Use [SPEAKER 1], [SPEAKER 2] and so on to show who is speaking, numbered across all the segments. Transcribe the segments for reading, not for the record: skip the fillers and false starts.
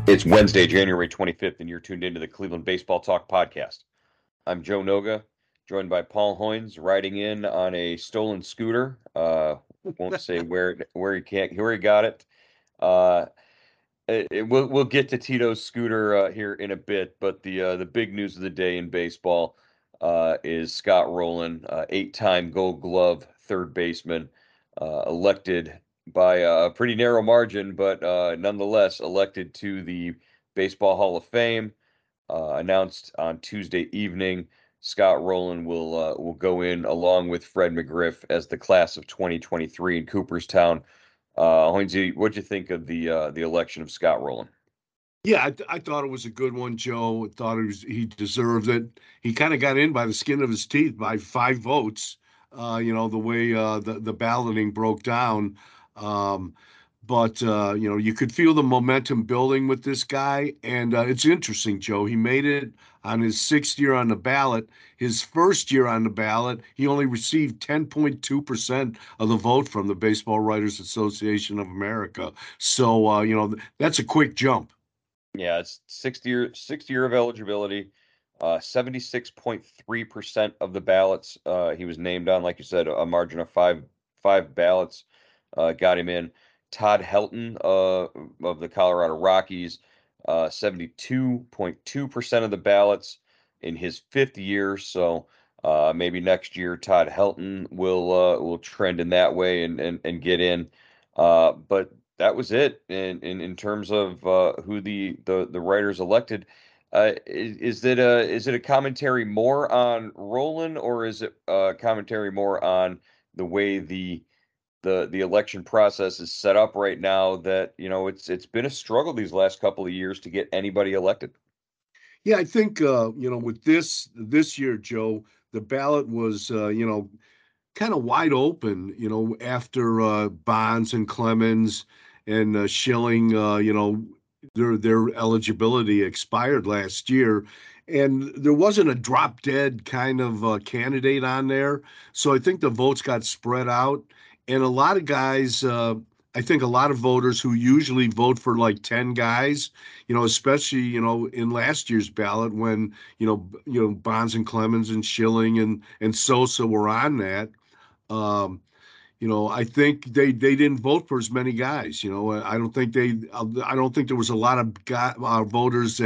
[SPEAKER 1] It's Wednesday, January 25th, and you're tuned into the Cleveland Baseball Talk podcast. I'm Joe Noga, joined by Paul Hoynes, riding in on a stolen scooter. Won't say where he got it. Uh, we'll get to Tito's scooter here in a bit, but the big news of the day in baseball is Scott Rolen, eight-time Gold Glove third baseman, elected by a pretty narrow margin, but nonetheless elected to the Baseball Hall of Fame. Announced on Tuesday evening. Scott Rolen will go in along with Fred McGriff as the class of 2023 in Cooperstown. Hoynesy, what'd you think of the election of Scott Rolen?
[SPEAKER 2] Yeah, I thought it was a good one, Joe. I thought he deserved it. He kind of got in by the skin of his teeth by 5 votes. The way the balloting broke down. Um, but you could feel the momentum building with this guy, and it's interesting, Joe. He made it on his sixth year on the ballot. His first year on the ballot, he only received 10.2% of the vote from the Baseball Writers Association of America. So that's a quick jump.
[SPEAKER 1] Yeah, it's sixth year of eligibility. 76.3% of the ballots he was named on, like you said, a margin of five ballots got him in. Todd Helton of the Colorado Rockies, 72.2% of the ballots in his fifth year. So maybe next year Todd Helton will trend in that way and get in. But that was it in terms of who the writers elected. Is it a commentary more on Rolen, or is it a commentary more on the way the election process is set up right now, that it's been a struggle these last couple of years to get anybody elected?
[SPEAKER 2] Yeah, I think with this year, Joe, the ballot was kind of wide open. After Bonds and Clemens and Schilling, their eligibility expired last year, and there wasn't a drop dead kind of candidate on there. So I think the votes got spread out, and a lot of guys. I think a lot of voters who usually vote for like 10 guys, especially, in last year's ballot when, Bonds and Clemens and Schilling and Sosa were on that. Um, I think they didn't vote for as many guys. I don't think there was a lot of voters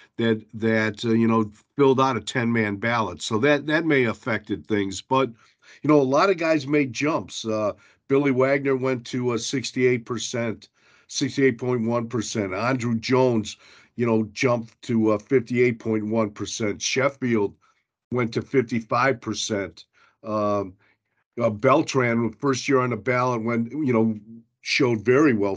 [SPEAKER 2] that filled out a 10-man ballot. So that may have affected things. But a lot of guys made jumps. Billy Wagner went to 68%, 68.1%. Andrew Jones, jumped to 58.1%. Sheffield went to 55%. Um, Beltran, first year on the ballot, showed very well,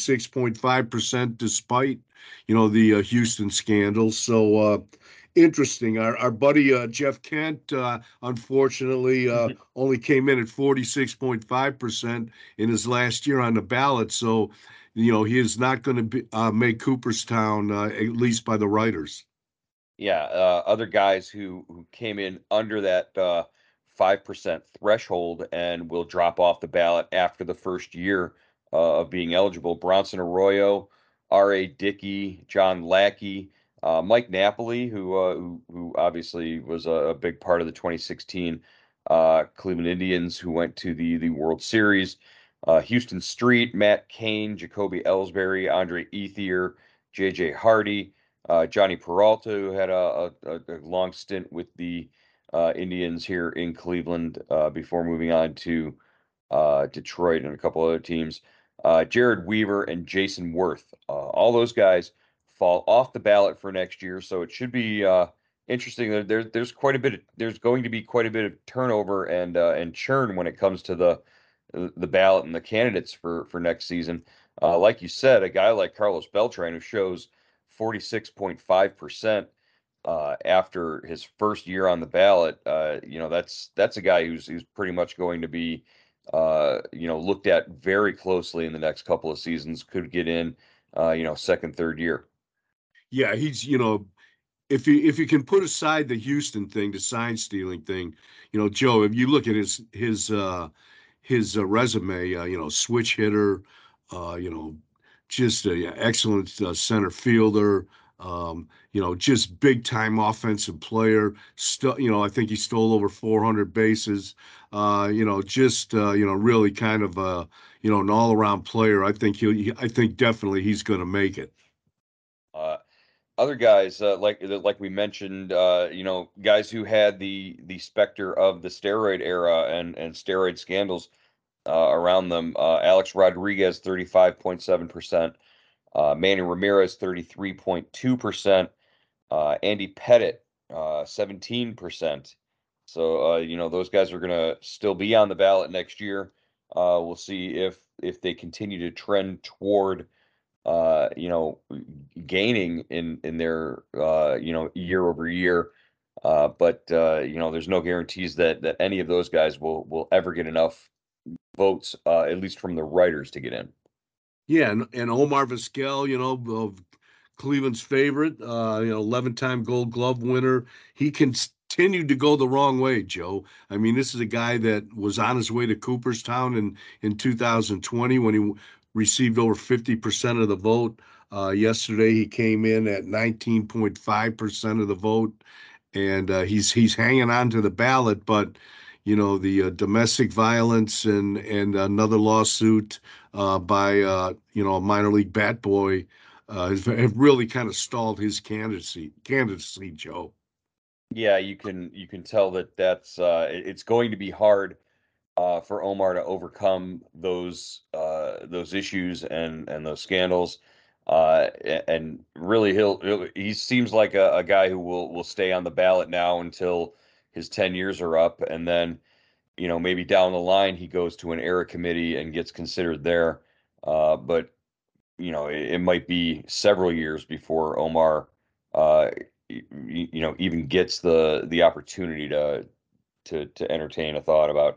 [SPEAKER 2] 46.5%, despite, the Houston scandals. So interesting. Our buddy Jeff Kent, unfortunately, only came in at 46.5% in his last year on the ballot. So, he is not going to make Cooperstown, at least by the writers.
[SPEAKER 1] Yeah, other guys who came in under that 5% threshold and will drop off the ballot after the first year of being eligible. Bronson Arroyo, R.A. Dickey, John Lackey, Mike Napoli, who obviously was a big part of the 2016 Cleveland Indians, who went to the World Series. Houston Street, Matt Cain, Jacoby Ellsbury, Andre Ethier, J.J. Hardy. Johnny Peralta, who had a long stint with the Indians here in Cleveland before moving on to Detroit and a couple other teams. Jared Weaver and Jason Worth. All those guys fall off the ballot for next year, so it should be interesting. There's going to be quite a bit of turnover and churn when it comes to the ballot and the candidates for next season. Like you said, a guy like Carlos Beltran, who shows 46.5% after his first year on the ballot. That's a guy who's pretty much going to be looked at very closely in the next couple of seasons. Could get in, second, third year.
[SPEAKER 2] Yeah, he's, if you can put aside the Houston thing, the sign stealing thing, Joe, if you look at his resume, switch hitter, uh, you know, just a excellent center fielder. Just big time offensive player. Still, I think he stole over 400 bases. Really kind of an all around player. I think definitely he's going to make it.
[SPEAKER 1] Uh, Other guys, like we mentioned, guys who had the specter of the steroid era and steroid scandals around them. Alex Rodriguez, 35.7%. Manny Ramirez, 33.2%. Andy Pettit, 17%. So, those guys are going to still be on the ballot next year. We'll see if they continue to trend toward, uh, you know, gaining in their, year over year. But there's no guarantees that any of those guys will ever get enough votes, at least from the writers, to get in.
[SPEAKER 2] Yeah, and Omar Vizquel, of Cleveland's favorite, 11-time Gold Glove winner. He continued to go the wrong way, Joe. I mean, this is a guy that was on his way to Cooperstown in 2020 when he received over 50% of the vote. Yesterday, he came in at 19.5% of the vote, and he's hanging on to the ballot, but the domestic violence and another lawsuit by a minor league bat boy have really kind of stalled his candidacy, Joe.
[SPEAKER 1] Yeah, you can tell it's going to be hard for Omar to overcome those issues and those scandals. And really, he seems like a guy who will stay on the ballot now until his 10 years are up, and then maybe down the line he goes to an era committee and gets considered there. But it might be several years before Omar, uh, even gets the opportunity to entertain a thought about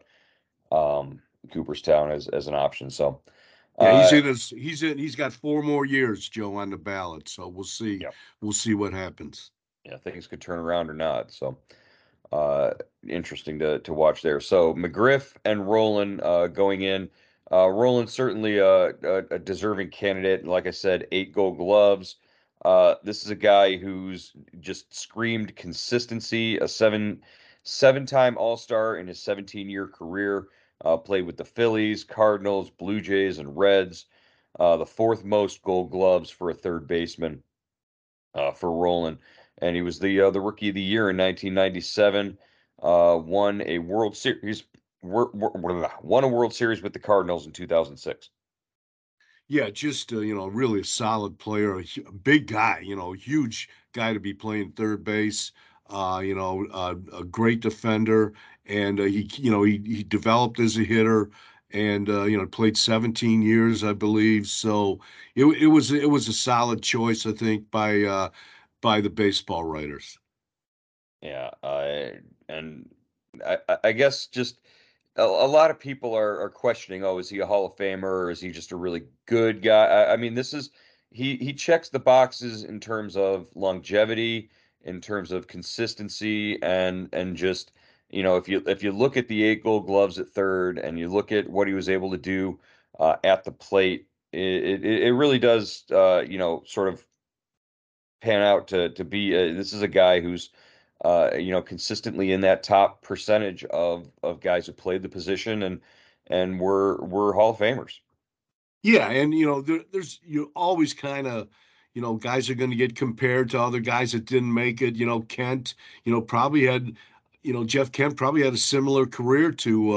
[SPEAKER 1] Cooperstown as an option. So,
[SPEAKER 2] Yeah,
[SPEAKER 1] uh,
[SPEAKER 2] he's got 4 more years, Joe, on the ballot. So we'll see.
[SPEAKER 1] yeah,
[SPEAKER 2] We'll see what happens.
[SPEAKER 1] yeah, things could turn around or not. So, uh, interesting to watch there. So McGriff and Roland going in. Roland certainly a deserving candidate. Like I said, 8 Gold Gloves. This is a guy who's just screamed consistency. A seven-time All-Star in his 17-year career. Played with the Phillies, Cardinals, Blue Jays, and Reds. The fourth most Gold Gloves for a third baseman for Roland, and he was the Rookie of the Year in 1997. Won a World Series. Won a World Series with the Cardinals in 2006.
[SPEAKER 2] Yeah, just really a solid player, a big guy, huge guy to be playing third base. A great defender, and he developed as a hitter, and played 17 years, I believe. So it was a solid choice, I think, by the baseball writers.
[SPEAKER 1] Yeah, and I guess just a lot of people are questioning, oh, is he a Hall of Famer or is he just a really good guy? I mean, he checks the boxes in terms of longevity, in terms of consistency, and just if you look at the 8 Gold Gloves at third and you look at what he was able to do at the plate, it really does sort of pan out to be this is a guy who's consistently in that top percentage of guys who played the position and were Hall of Famers.
[SPEAKER 2] Yeah, and there's you always kind of, guys are going to get compared to other guys that didn't make it. Kent, probably had, Jeff Kent probably had a similar career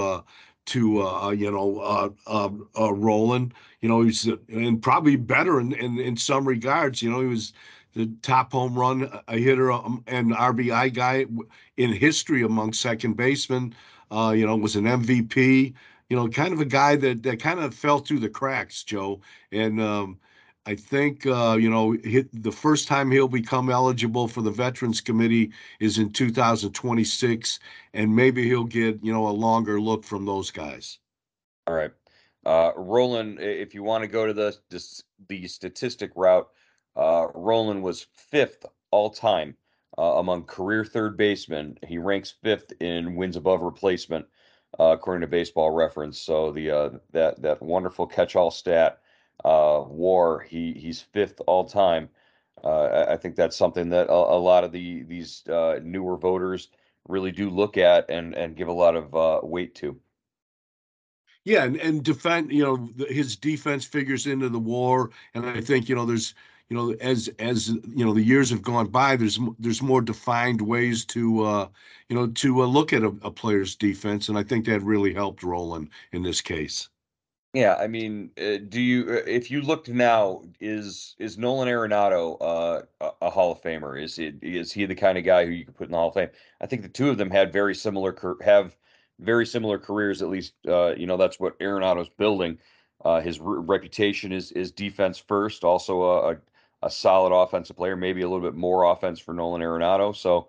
[SPEAKER 2] to Roland. He's and probably better in some regards. He was the top home run hitter and RBI guy in history among second basemen. Was an MVP, kind of a guy that kind of fell through the cracks, Joe. And I think the first time he'll become eligible for the Veterans Committee is in 2026, and maybe he'll get a longer look from those guys.
[SPEAKER 1] All right. Roland, if you want to go to the statistic route, Roland was fifth all time among career third basemen. He ranks fifth in wins above replacement, according to Baseball Reference. So the that wonderful catch-all stat. WAR. He's fifth all time. I think that's something that a lot of these newer voters really do look at and give a lot of weight to.
[SPEAKER 2] Yeah, and defend, his defense figures into the WAR, and I think, there's, as the years have gone by, there's more defined ways to look at a player's defense, and I think that really helped Roland in this case.
[SPEAKER 1] Yeah, I mean, do you if you looked now, is Nolan Arenado a Hall of Famer? Is he the kind of guy who you could put in the Hall of Fame? I think the two of them had have very similar careers. At least, that's what Arenado's building. His reputation is defense first. Also, a solid offensive player. Maybe a little bit more offense for Nolan Arenado. So,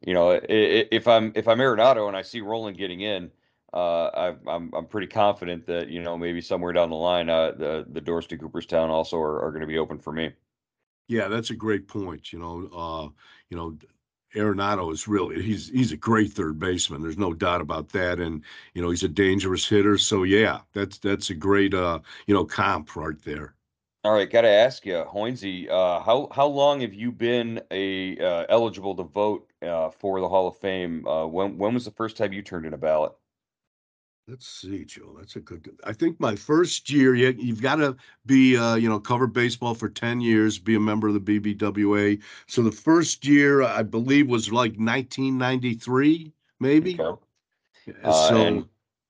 [SPEAKER 1] if I'm Arenado and I see Roland getting in. I'm pretty confident that maybe somewhere down the line the doors to Cooperstown also are going to be open for me.
[SPEAKER 2] Yeah, that's a great point. You know, Arenado is really he's a great third baseman. There's no doubt about that. And he's a dangerous hitter. So yeah, that's a great comp right there.
[SPEAKER 1] All right, got to ask you, Hoinsey, how long have you been a eligible to vote for the Hall of Fame? When was the first time you turned in a ballot?
[SPEAKER 2] Let's see, Joe. That's a good. I think my first year, you've got to be, cover baseball for 10 years, be a member of the BBWA. So the first year, I believe, was like 1993, maybe.
[SPEAKER 1] Okay. And
[SPEAKER 2] So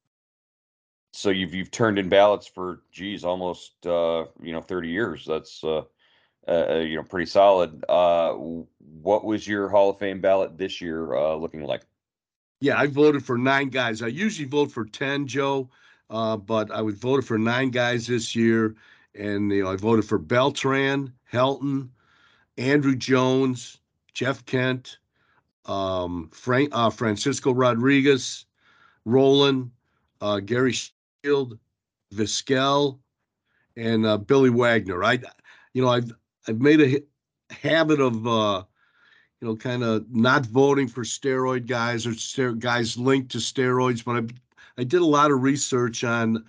[SPEAKER 1] so you've turned in ballots for geez almost 30 years. That's pretty solid. What was your Hall of Fame ballot this year looking like?
[SPEAKER 2] yeah, I voted for 9 guys. I usually vote for 10, Joe, but I would voted for 9 guys this year, and I voted for Beltran, Helton, Andrew Jones, Jeff Kent, Francisco Rodriguez, Roland, Gary Shield, Vizquel, and Billy Wagner. I've made a habit of kind of not voting for steroid guys or guys linked to steroids. But I did a lot of research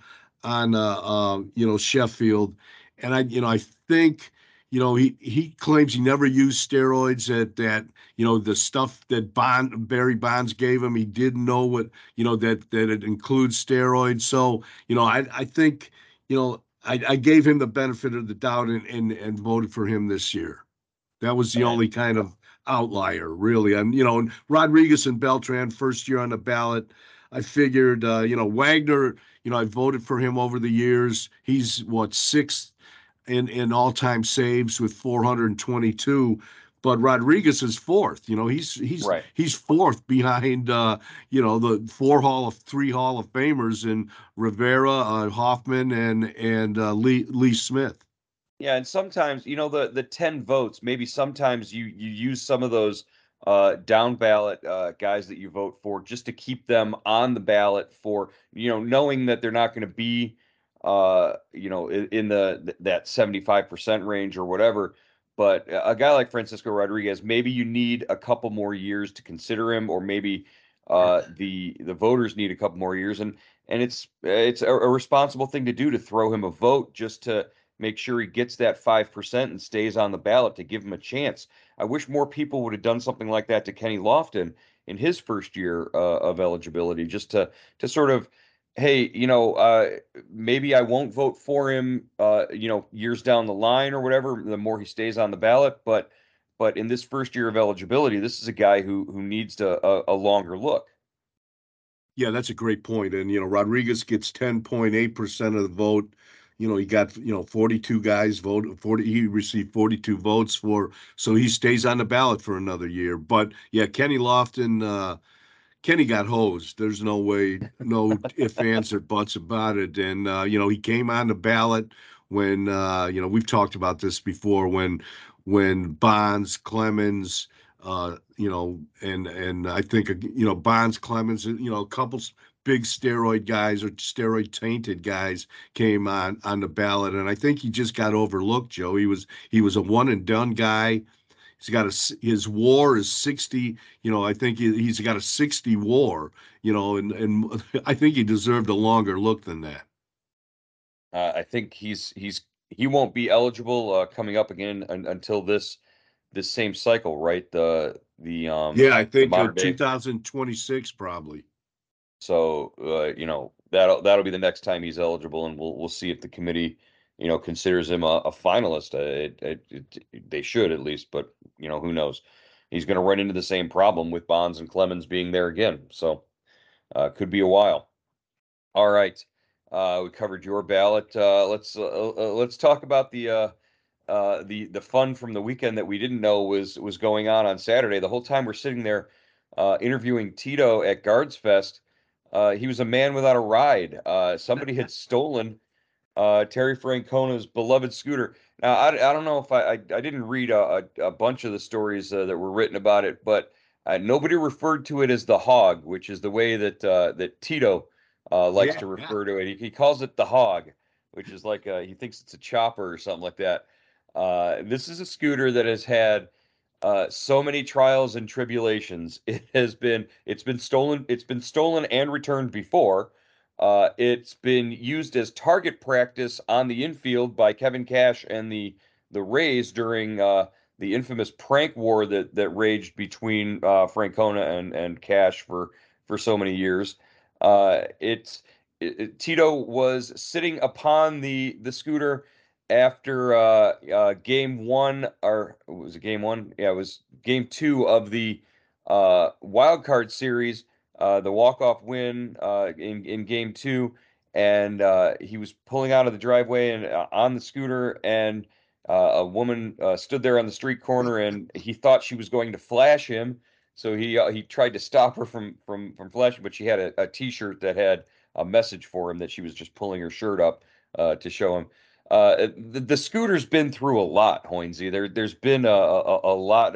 [SPEAKER 2] on Sheffield, and I think he claims he never used steroids. That the stuff that Barry Bonds gave him, he didn't know what that it includes steroids. So I think I gave him the benefit of the doubt and voted for him this year. That was the
[SPEAKER 1] And
[SPEAKER 2] only kind of outlier, really. And Rodriguez and Beltran first year on the ballot. I figured, Wagner. I voted for him over the years. He's what, sixth in all-time saves with 422. But Rodriguez is fourth.
[SPEAKER 1] right.
[SPEAKER 2] He's fourth behind the three Hall of Famers in Rivera, Hoffman, and Lee Smith.
[SPEAKER 1] Yeah, and sometimes, the 10 votes, maybe sometimes you use some of those down ballot guys that you vote for just to keep them on the ballot for, knowing that they're not going to be in that 75% range or whatever. But a guy like Francisco Rodriguez, maybe you need a couple more years to consider him, or maybe the voters need a couple more years, and it's a responsible thing to do to throw him a vote just to make sure he gets that 5% and stays on the ballot to give him a chance. I wish more people would have done something like that to Kenny Lofton in his first year of eligibility, just to sort of, hey, maybe I won't vote for him, years down the line or whatever, the more he stays on the ballot, but in this first year of eligibility, this is a guy who needs a longer look.
[SPEAKER 2] Yeah, that's a great point. And Rodriguez gets 10.8% of the vote. He got 42 guys vote 40. He received 42 votes for, so he stays on the ballot for another year. But yeah, Kenny Lofton, Kenny got hosed. There's no way, no ifs, ands, or buts about it. And he came on the ballot when we've talked about this before when Bonds, Clemens, and I think Bonds, Clemens, a couple big steroid guys or steroid tainted guys came on the ballot, and I think he just got overlooked. Joe, he was a one and done guy. His WAR is 60. I think he's got a 60 WAR. And I think he deserved a longer look than that.
[SPEAKER 1] I think he's he won't be eligible coming up again until this same cycle, right?
[SPEAKER 2] Yeah, I
[SPEAKER 1] The
[SPEAKER 2] think
[SPEAKER 1] modern day.
[SPEAKER 2] 2026 probably.
[SPEAKER 1] So that'll be the next time he's eligible, and we'll see if the committee, considers him a finalist. They should at least, but who knows? He's going to run into the same problem with Bonds and Clemens being there again. So could be a while. All right, we covered your ballot. Let's talk about the fun from the weekend that we didn't know was going on Saturday. The whole time we're sitting there interviewing Tito at Guards Fest, he was a man without a ride. Somebody had stolen Terry Francona's beloved scooter. Now, I don't know if I didn't read a bunch of the stories that were written about it, but nobody referred to it as the Hog, which is the way that Tito likes
[SPEAKER 2] Yeah,
[SPEAKER 1] to
[SPEAKER 2] yeah.
[SPEAKER 1] refer to it. He calls it the Hog, which is like he thinks it's a chopper or something like that. This is a scooter that has had so many trials and tribulations. It's been stolen. It's been stolen and returned before. It's been used as target practice on the infield by Kevin Cash and the Rays during the infamous prank war that raged between Francona and Cash for so many years. Tito was sitting upon the scooter after game one, or was it game one? Yeah, it was game two of the wild card series, the walk-off win in game two, and he was pulling out of the driveway and on the scooter, and a woman stood there on the street corner, and he thought she was going to flash him, so he tried to stop her from flashing, but she had a T-shirt that had a message for him that she was just pulling her shirt up to show him. The scooter's been through a lot, Hoinsey. There's been a lot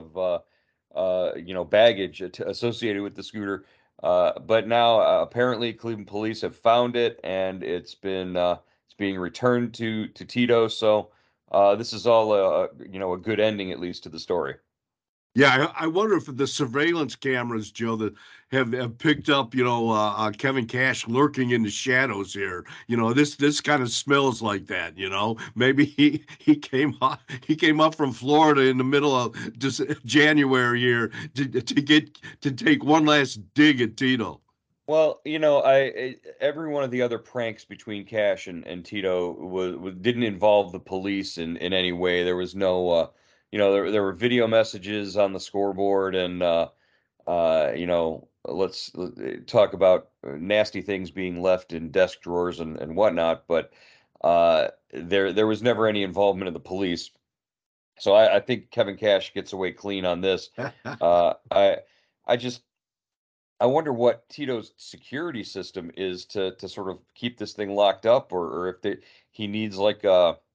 [SPEAKER 1] of baggage associated with the scooter. But now apparently Cleveland police have found it, and it's being returned to Tito. So this is all a good ending, at least, to the story.
[SPEAKER 2] Yeah, I wonder if the surveillance cameras, Joe, that have picked up, Kevin Cash lurking in the shadows here. This kind of smells like that. Maybe he came up from Florida in the middle of just January here to take one last dig at Tito.
[SPEAKER 1] Well, every one of the other pranks between Cash and Tito didn't involve the police in any way. There was no, there were video messages on the scoreboard, and let's talk about nasty things being left in desk drawers and whatnot. But there was never any involvement of the police. So I think Kevin Cash gets away clean on this. Uh, I I just I wonder what Tito's security system is to sort of keep this thing locked up, or if he needs like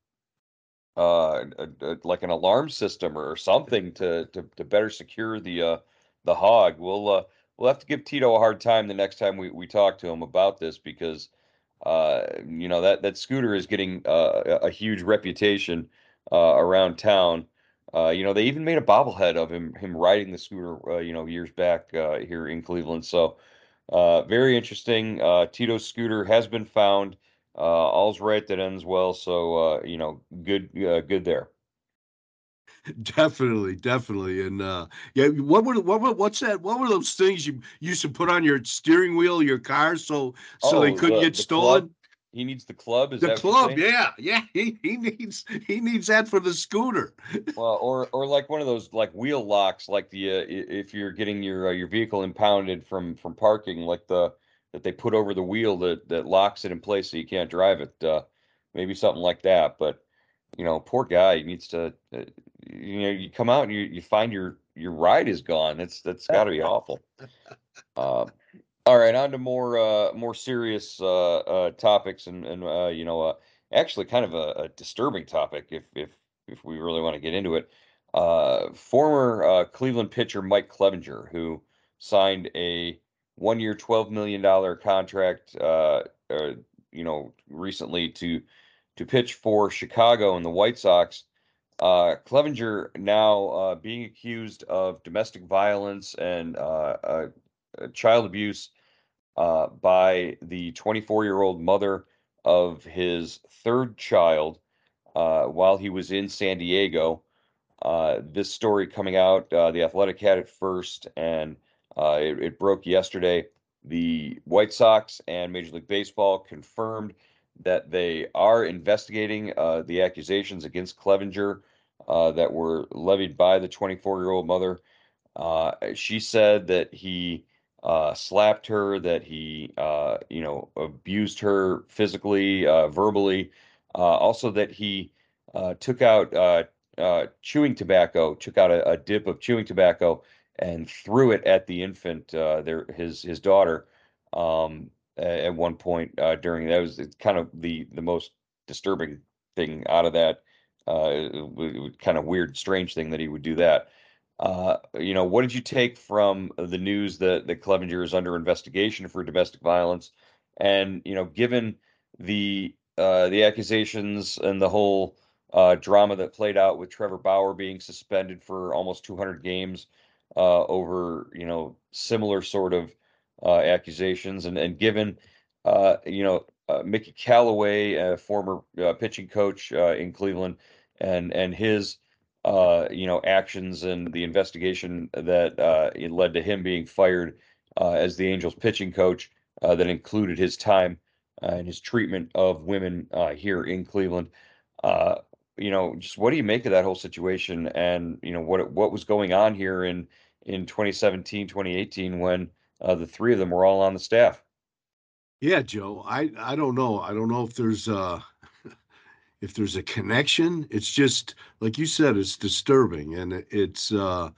[SPEAKER 1] like an alarm system or something to better secure the hog. We'll have to give Tito a hard time the next time we talk to him about this, because that scooter is getting a huge reputation around town. They even made a bobblehead of him riding the scooter, years back here in Cleveland. So very interesting. Tito's scooter has been found. All's right that ends well. So good there.
[SPEAKER 2] Definitely, definitely, and yeah. What's that? What were those things you used to put on your steering wheel of your car so they
[SPEAKER 1] Oh,
[SPEAKER 2] couldn't get
[SPEAKER 1] the club.
[SPEAKER 2] stolen?
[SPEAKER 1] He needs the club. Is
[SPEAKER 2] The
[SPEAKER 1] that what you're
[SPEAKER 2] club,
[SPEAKER 1] saying?
[SPEAKER 2] yeah, yeah. He needs that for the scooter.
[SPEAKER 1] Well, or like one of those like wheel locks, like if you're getting your vehicle impounded from parking, like the that they put over the wheel that locks it in place so you can't drive it. Maybe something like that. But poor guy, he needs to. You come out and you find your ride is gone. That's got to be awful. Uh, all right, on to more serious topics, and actually kind of a disturbing topic, if we really want to get into it. Former Cleveland pitcher Mike Clevinger, who signed a 1 year, $12 million contract, recently to pitch for Chicago and the White Sox. Clevinger now being accused of domestic violence and child abuse by the 24-year-old mother of his third child. while he was in San Diego. This story coming out, The Athletic had it first, and it broke yesterday. The White Sox and Major League Baseball confirmed that they are investigating the accusations against Clevenger that were levied by the 24-year-old mother. She said that he slapped her, that he, abused her physically, verbally, also that he took out chewing tobacco, took out a dip of chewing tobacco and threw it at the infant, his daughter, at one point during that was it's kind of the most disturbing thing out of that. Kind of weird, strange thing that he would do that. What did you take from the news that Clevenger is under investigation for domestic violence? And, given the accusations and the whole drama that played out with Trevor Bauer being suspended for almost 200 games over, similar sort of accusations, and given, Mickey Callaway, a former pitching coach in Cleveland, and his actions and the investigation that it led to him being fired as the Angels pitching coach that included his time and his treatment of women here in Cleveland. Uh, just what do you make of that whole situation and, what was going on here in 2017, 2018 when the three of them were all on the staff?
[SPEAKER 2] Yeah, Joe. I don't know. I don't know if there's a connection. It's just like you said, it's disturbing, and it's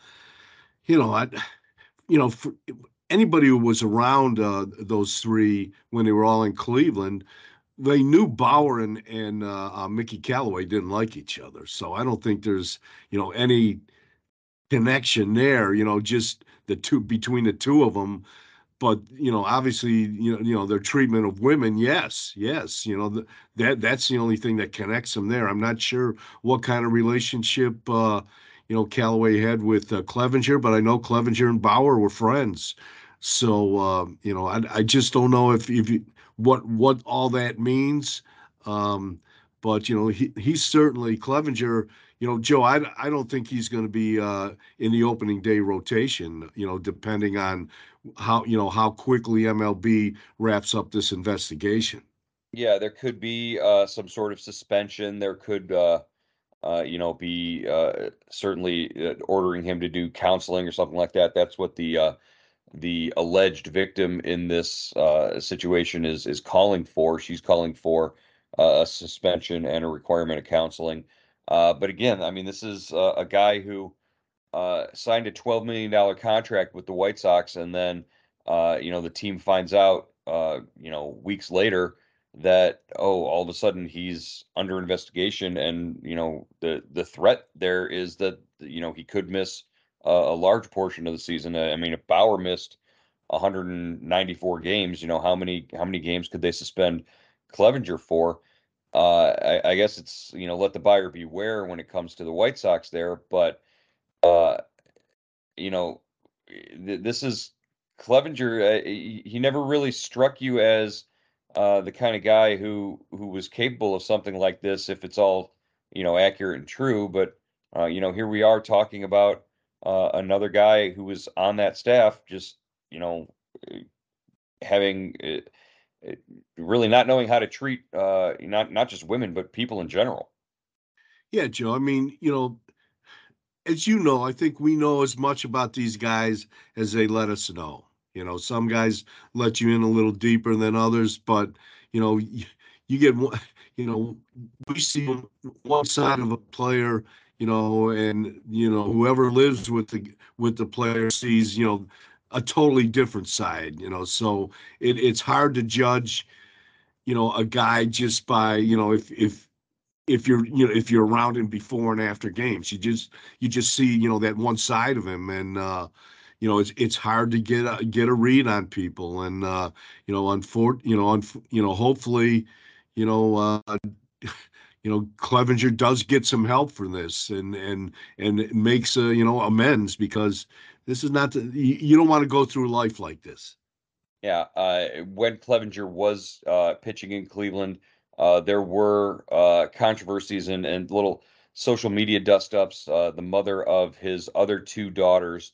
[SPEAKER 2] I for anybody who was around those three when they were all in Cleveland, they knew Bauer and Mickey Callaway didn't like each other. So I don't think there's any connection there. Just the two between the two of them. But obviously, their treatment of women, yes, yes, that's the only thing that connects them there. I'm not sure what kind of relationship Callaway had with Clevenger, but I know Clevenger and Bauer were friends. So I just don't know if what all that means. Um, but he's certainly Clevenger. Joe, I don't think he's going to be in the opening day rotation. Depending on how quickly MLB wraps up this investigation.
[SPEAKER 1] Yeah, there could be some sort of suspension. There could be certainly ordering him to do counseling or something like that. That's what the alleged victim in this situation is calling for. She's calling for a suspension and a requirement of counseling. But again, I mean, this is a guy who signed a $12 million contract with the White Sox, and then the team finds out weeks later that, oh, all of a sudden he's under investigation, and the threat there is that he could miss a large portion of the season. I mean, if Bauer missed 194 games, how many games could they suspend Clevenger for? I guess it's let the buyer beware when it comes to the White Sox there, but uh, you know, this is Clevenger. He never really struck you as the kind of guy who was capable of something like this if it's all accurate and true. But here we are talking about another guy who was on that staff, just you know, having uh, really not knowing how to treat not just women but people in general.
[SPEAKER 2] Yeah, Joe. I mean, as you know, I think we know as much about these guys as they let us know. Some guys let you in a little deeper than others, but you get one. You know, we see one side of a player. And whoever lives with the player sees a totally different side. So it's hard to judge a guy just by if you're around him before and after games. You just see that one side of him, and it's hard to get a read on people. And hopefully you know uh Clevenger does get some help for this, and makes amends, because this is not you don't want to go through life like this.
[SPEAKER 1] Yeah, when Clevenger was pitching in Cleveland, there were controversies and little social media dust-ups. The mother of his other two daughters,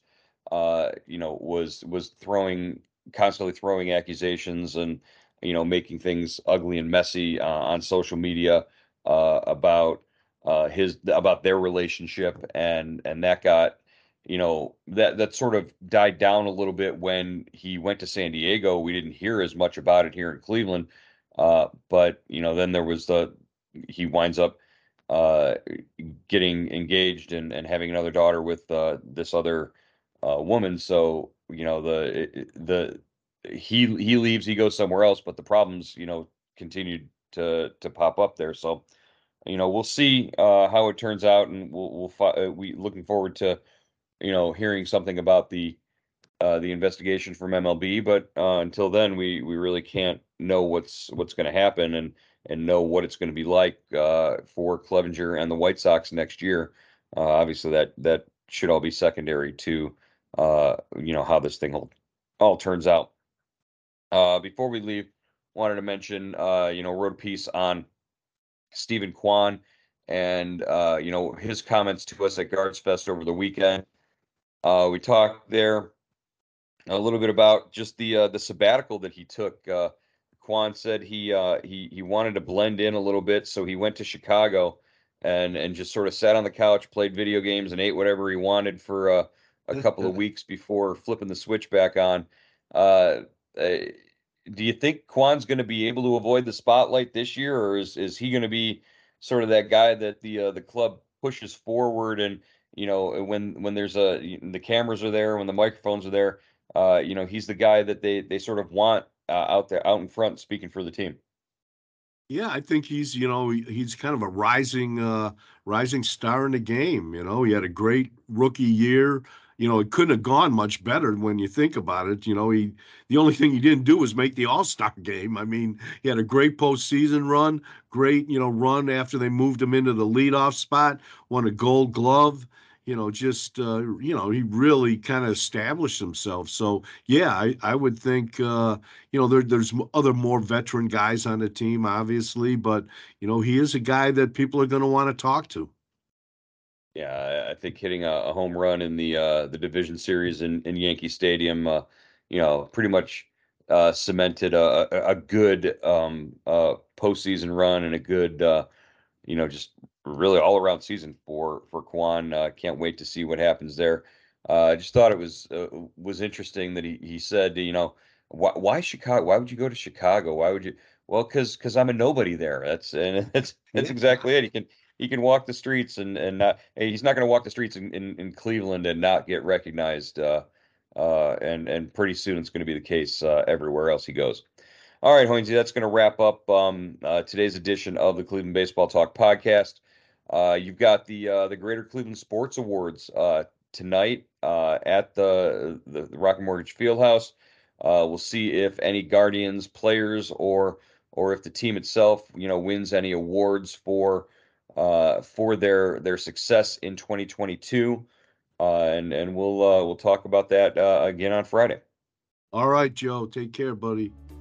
[SPEAKER 1] was constantly throwing accusations and making things ugly and messy on social media about their relationship, and that got that sort of died down a little bit when he went to San Diego. We didn't hear as much about it here in Cleveland, but then there was he winds up uh, getting engaged and having another daughter with this other woman. So the he leaves, he goes somewhere else, but the problems continued to pop up there. So we'll see how it turns out, and we looking forward to hearing something about the investigation from MLB. But until then, we really can't know what's going to happen and know what it's going to be like for Clevenger and the White Sox next year. Obviously, that should all be secondary to how this thing all turns out. Before we leave, wanted to mention wrote a piece on Stephen Kwan and his comments to us at Guards Fest over the weekend. We talked there a little bit about just the sabbatical that he took. Quan said he wanted to blend in a little bit, so he went to Chicago and just sort of sat on the couch, played video games, and ate whatever he wanted for a couple of weeks before flipping the switch back on. Uh, uh, do you think Quan's going to be able to avoid the spotlight this year, or is he going to be sort of that guy that the club pushes forward and when the cameras are there, when the microphones are there, he's the guy that they sort of want out there, out in front, speaking for the team.
[SPEAKER 2] Yeah, I think he's kind of a rising star in the game. He had a great rookie year. It couldn't have gone much better when you think about it. The only thing he didn't do was make the All-Star game. I mean, he had a great postseason run, great, run after they moved him into the leadoff spot, won a Gold Glove. Just he really kind of established himself. So yeah, I would think there's other more veteran guys on the team, obviously, but he is a guy that people are going to want to talk to.
[SPEAKER 1] Yeah, I think hitting a home run in the division series in Yankee Stadium, pretty much cemented a good postseason run and a good just really all around season for Kwan. Can't wait to see what happens there. I just thought it was interesting that he said, why Chicago? Why would you go to Chicago? Why would you? Well, because I'm a nobody there. That's
[SPEAKER 2] Yeah.
[SPEAKER 1] exactly it. He can walk the streets and not. Hey, he's not going to walk the streets in Cleveland and not get recognized. And pretty soon it's going to be the case everywhere else he goes. All right, Hoynesy, that's going to wrap up today's edition of the Cleveland Baseball Talk podcast. You've got the Greater Cleveland Sports Awards tonight at the Rocket Mortgage Fieldhouse. We'll see if any Guardians players or if the team itself, wins any awards for their success in 2022. And we'll talk about that again on Friday.
[SPEAKER 2] All right, Joe. Take care, buddy.